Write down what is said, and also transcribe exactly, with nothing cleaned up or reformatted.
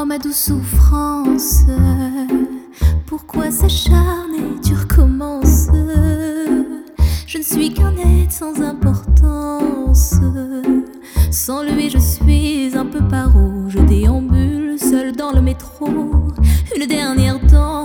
Oh ma douce souffrance, pourquoi s'acharner, tu recommences? Je ne suis qu'un être sans importance. Sans lui je suis un peu paro. Je déambule seul dans le métro, une dernière danse.